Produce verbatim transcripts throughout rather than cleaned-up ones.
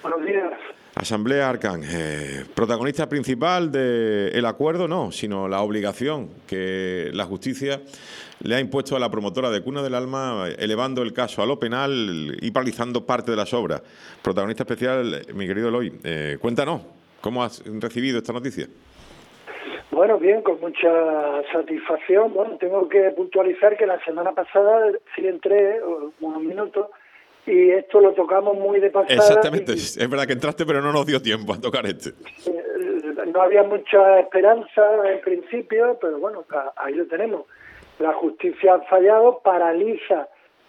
Buenos días. Asamblea Arcán, eh, protagonista principal del acuerdo, no, sino la obligación que la justicia le ha impuesto a la promotora de Cuna del Alma, elevando el caso a lo penal y paralizando parte de las obras. Protagonista especial, mi querido Eloy, eh, cuéntanos, ¿cómo has recibido esta noticia? Bueno, bien, con mucha satisfacción. Bueno, tengo que puntualizar que la semana pasada sí entré unos minutos y esto lo tocamos muy de pasada. Exactamente, y, es verdad que entraste, pero no nos dio tiempo a tocar este. Eh, no había mucha esperanza en principio, pero bueno, ahí lo tenemos. La justicia ha fallado, paraliza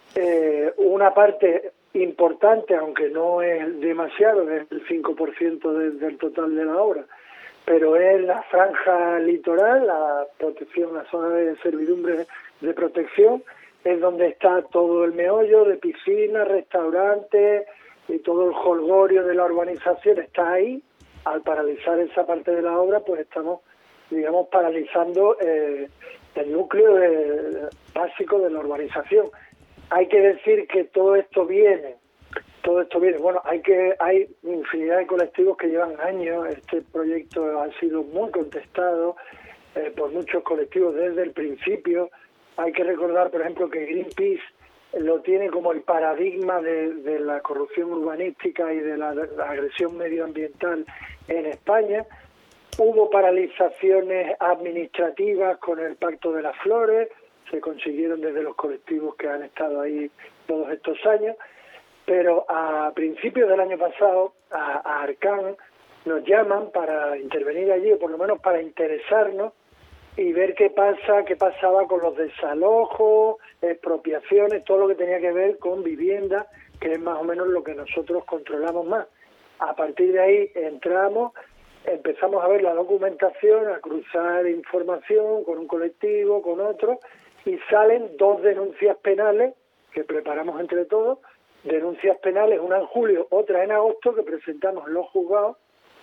eh, una parte importante, aunque no es demasiado, es el cinco por ciento de, del total de la obra, pero es la franja litoral, la protección, la zona de servidumbre de protección, es donde está todo el meollo de piscinas, restaurantes y todo el jolgorio de la urbanización está ahí. Al paralizar esa parte de la obra, pues estamos, digamos, paralizando eh, el núcleo de, básico de la urbanización. Hay que decir que todo esto viene, todo esto viene, bueno, hay que hay infinidad de colectivos que llevan años, este proyecto ha sido muy contestado eh, por muchos colectivos desde el principio. Hay que recordar, por ejemplo, que Greenpeace lo tiene como el paradigma de, de la corrupción urbanística y de la, de la agresión medioambiental en España. Hubo paralizaciones administrativas con el Pacto de las Flores, se consiguieron desde los colectivos que han estado ahí todos estos años, pero a principios del año pasado a, a Arcán nos llaman para intervenir allí, o por lo menos para interesarnos y ver qué pasa, qué pasaba con los desalojos, expropiaciones, todo lo que tenía que ver con vivienda, que es más o menos lo que nosotros controlamos más. A partir de ahí entramos, empezamos a ver la documentación, a cruzar información con un colectivo, con otro, y salen dos denuncias penales que preparamos entre todos, denuncias penales, una en julio, otra en agosto, que presentamos en los juzgados.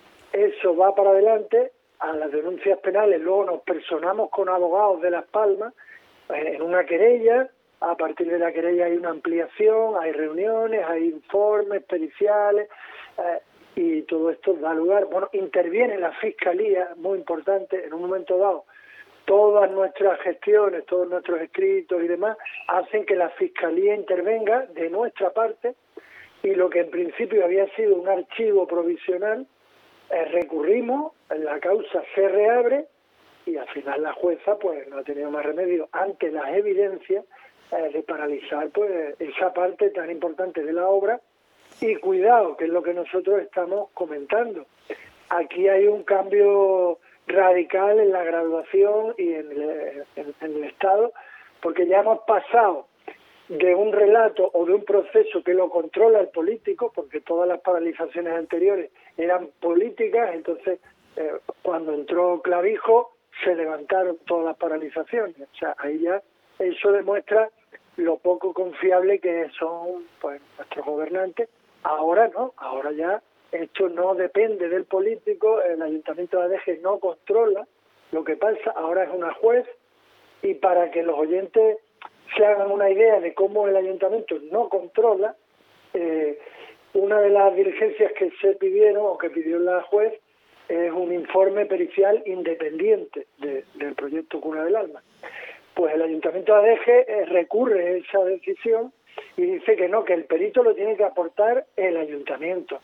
Eso va para adelante. A las denuncias penales luego nos personamos con abogados de Las Palmas en una querella. A partir de la querella hay una ampliación, hay reuniones, hay informes periciales eh, y todo esto da lugar. Bueno, interviene la Fiscalía, muy importante, en un momento dado. Todas nuestras gestiones, todos nuestros escritos y demás hacen que la Fiscalía intervenga de nuestra parte, y lo que en principio había sido un archivo provisional, eh, recurrimos, la causa se reabre y al final la jueza pues no ha tenido más remedio ante las evidencias eh, de paralizar pues esa parte tan importante de la obra. Y cuidado, que es lo que nosotros estamos comentando. Aquí hay un cambio radical en la graduación y en el, en, en el Estado, porque ya hemos pasado de un relato o de un proceso que lo controla el político, porque todas las paralizaciones anteriores eran políticas. Entonces eh, cuando entró Clavijo se levantaron todas las paralizaciones. O sea, ahí ya eso demuestra lo poco confiable que son pues nuestros gobernantes. Ahora no, ahora ya esto no depende del político, el Ayuntamiento de Adeje no controla lo que pasa, ahora es una juez. Y para que los oyentes se hagan una idea de cómo el Ayuntamiento no controla, eh, una de las diligencias que se pidieron o que pidió la juez es un informe pericial independiente de, del proyecto Cuna del Alma. Pues el Ayuntamiento de Adeje eh, recurre a esa decisión y dice que no, que el perito lo tiene que aportar el Ayuntamiento.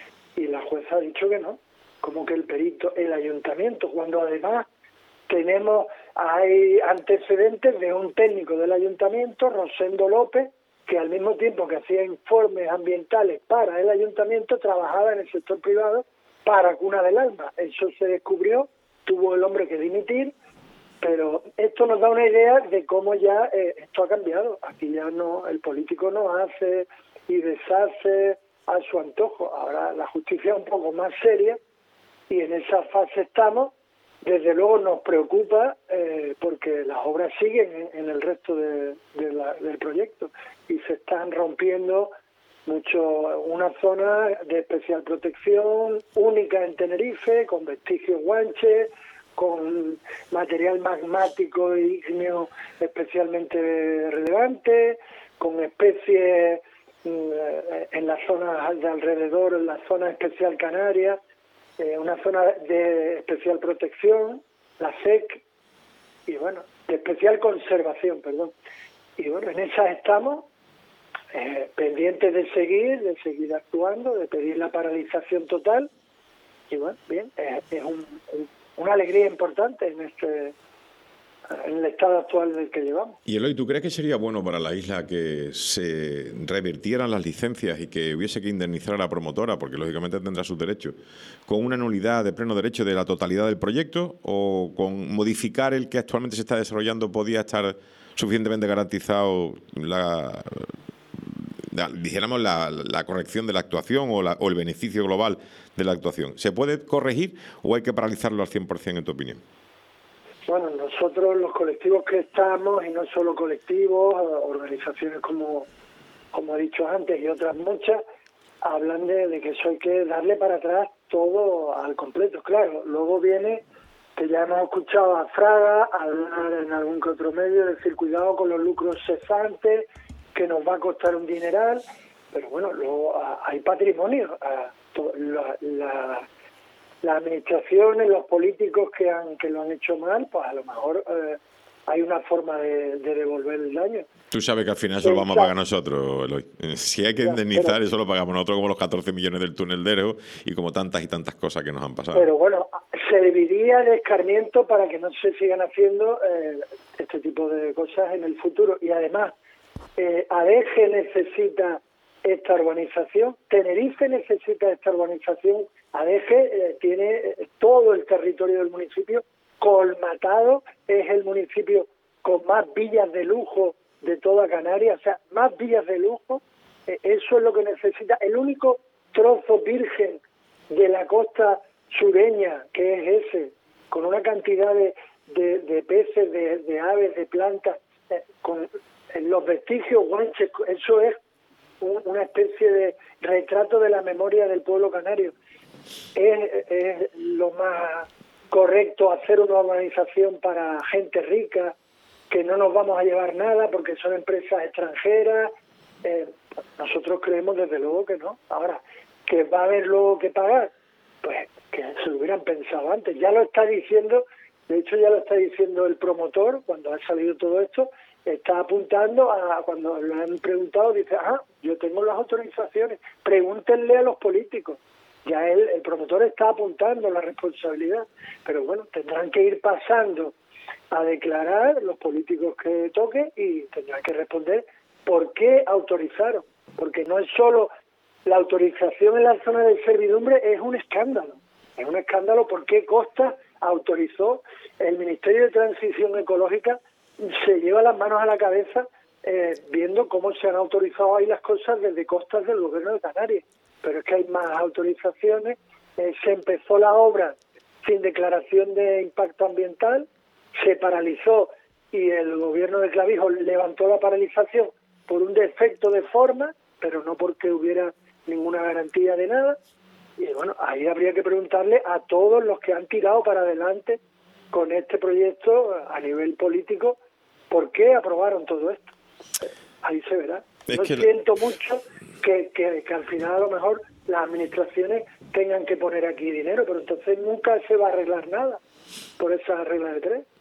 Y la jueza ha dicho que no, como que el perito, el Ayuntamiento, cuando además tenemos, hay antecedentes de un técnico del Ayuntamiento, Rosendo López, que al mismo tiempo que hacía informes ambientales para el Ayuntamiento, trabajaba en el sector privado para Cuna del Alma. Eso se descubrió, tuvo el hombre que dimitir, pero esto nos da una idea de cómo ya eh, esto ha cambiado. Aquí ya no, el político no hace y deshace a su antojo. Ahora la justicia es un poco más seria y en esa fase estamos. Desde luego nos preocupa eh, porque las obras siguen en, en el resto de, de la, del proyecto y se están rompiendo mucho. Una zona de especial protección única en Tenerife, con vestigios guanches, con material magmático e ígneo especialmente relevante, con especies en las zonas de alrededor, en la zona especial canaria, eh, una zona de especial protección, la S E C, y bueno, de especial conservación, perdón. Y bueno, en esas estamos, eh, pendientes de seguir, de seguir actuando, de pedir la paralización total. Y bueno, bien, eh, es un, un, una alegría importante en este en el estado actual del que llevamos. Y Eloy, ¿tú crees que sería bueno para la isla que se revirtieran las licencias y que hubiese que indemnizar a la promotora, porque lógicamente tendrá sus derechos, con una nulidad de pleno derecho de la totalidad del proyecto, o con modificar el que actualmente se está desarrollando podía estar suficientemente garantizado la, la dijéramos la, la corrección de la actuación o, la, o el beneficio global de la actuación? ¿Se puede corregir o hay que paralizarlo al cien por ciento en tu opinión? Bueno, nosotros los colectivos que estamos, y no solo colectivos, organizaciones como, como he dicho antes y otras muchas, hablan de, de que eso hay que darle para atrás todo al completo. Claro, luego viene que ya hemos escuchado a Fraga hablar en algún que otro medio, decir cuidado con los lucros cesantes, que nos va a costar un dineral, pero bueno, luego hay patrimonio, la, la las administraciones, los políticos que han que lo han hecho mal, pues a lo mejor eh, hay una forma de, de devolver el daño. Tú sabes que al final eso lo vamos a pagar nosotros, Eloy. Si hay que indemnizar, pero, eso lo pagamos nosotros, como los catorce millones del túnel de Ereo y como tantas y tantas cosas que nos han pasado. Pero bueno, serviría de escarmiento para que no se sigan haciendo eh, este tipo de cosas en el futuro. Y además, eh, Adeje necesita esta urbanización, Tenerife necesita esta urbanización. Adeje eh, tiene eh, todo el territorio del municipio colmatado, es el municipio con más villas de lujo de toda Canarias, o sea, más villas de lujo, eh, eso es lo que necesita. El único trozo virgen de la costa sureña, que es ese, con una cantidad de, de, de peces, de, de aves, de plantas, eh, con eh, los vestigios guanches, eso es un, una especie de retrato de la memoria del pueblo canario. Es, es lo más correcto hacer una urbanización para gente rica, que no nos vamos a llevar nada porque son empresas extranjeras. Eh, nosotros creemos desde luego que no. Ahora, que va a haber luego que pagar, pues que se lo hubieran pensado antes. Ya lo está diciendo, de hecho ya lo está diciendo el promotor, cuando ha salido todo esto, está apuntando a cuando le han preguntado, dice, ah, yo tengo las autorizaciones, pregúntenle a los políticos. Ya él, el promotor está apuntando la responsabilidad, pero bueno, tendrán que ir pasando a declarar los políticos que toquen y tendrán que responder por qué autorizaron, porque no es solo la autorización en la zona de servidumbre, es un escándalo, es un escándalo por qué Costa autorizó. El Ministerio de Transición Ecológica se lleva las manos a la cabeza eh, viendo cómo se han autorizado ahí las cosas desde costas del gobierno de Canarias. Pero es que hay más autorizaciones, eh, se empezó la obra sin declaración de impacto ambiental, se paralizó y el gobierno de Clavijo levantó la paralización por un defecto de forma, pero no porque hubiera ninguna garantía de nada. Y bueno, ahí habría que preguntarle a todos los que han tirado para adelante con este proyecto a nivel político, ¿por qué aprobaron todo esto? Ahí se verá. Es Yo que... siento mucho que, que, que al final a lo mejor las administraciones tengan que poner aquí dinero, pero entonces nunca se va a arreglar nada por esa regla de tres.